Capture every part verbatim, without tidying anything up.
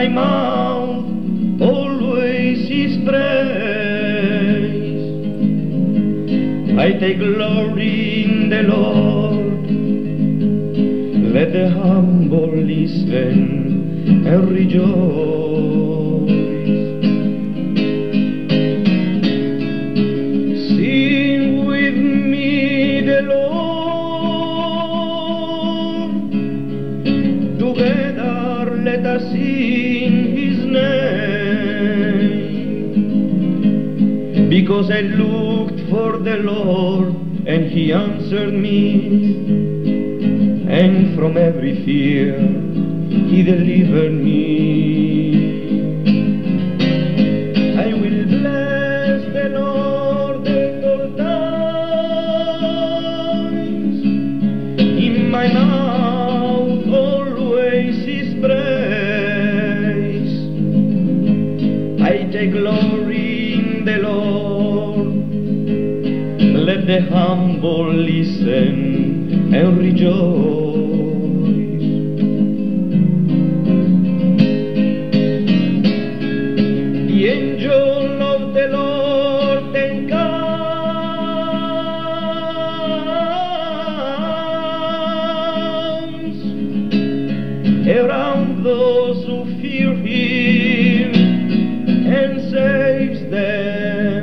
mouth always His praise. I take glory in the Lord. Let the humble listen and rejoice. Sing with me the Lord. Together let us sing His name. Because I looked for the Lord and He answered me. And from every fear He delivered me. I will bless the Lord at all times. In my mouth always His praise. I take glory in the Lord. Let the humble listen and rejoice. The angel of the Lord encamps around those who fear Him and saves them.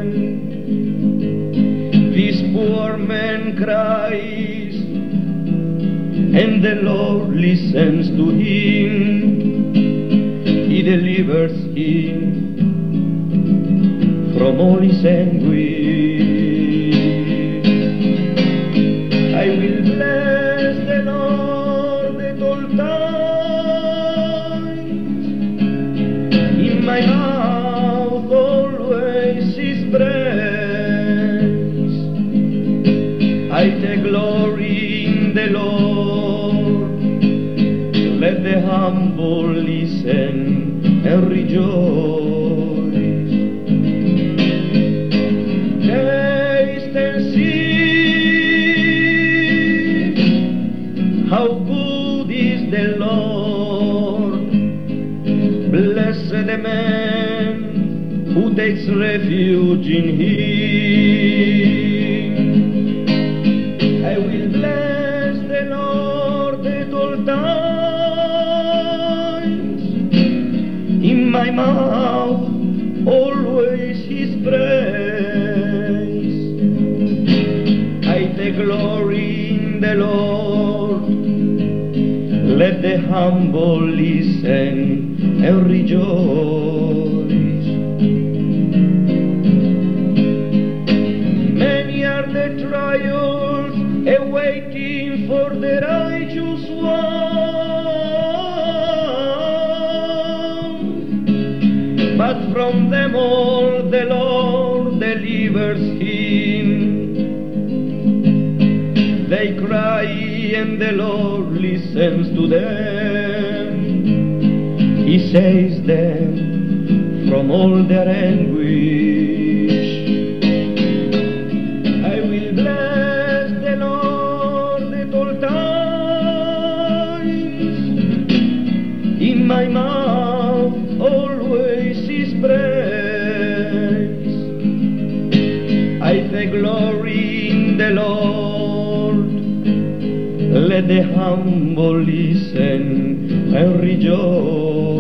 This poor man cries, and the Lord listens to him. He delivers him from all his anguish. I will bless the Lord at all times. In my mouth always His praise. I take glory in the Lord. Let the humble listen and rejoice. Taste and see how good is the Lord. Blessed the man who takes refuge in Him. I will bless the Lord at all times. In my mouth always His praise. I take glory in the Lord. Let the humble listen and rejoice. Many are the trials awaiting for the righteous one, but from them all the Lord delivers him. They cry and the Lord listens to them. He saves them from all their anguish. I will bless the Lord at all times. In my mouth always His praise. I take glory in the Lord. Let the humble listen and rejoice.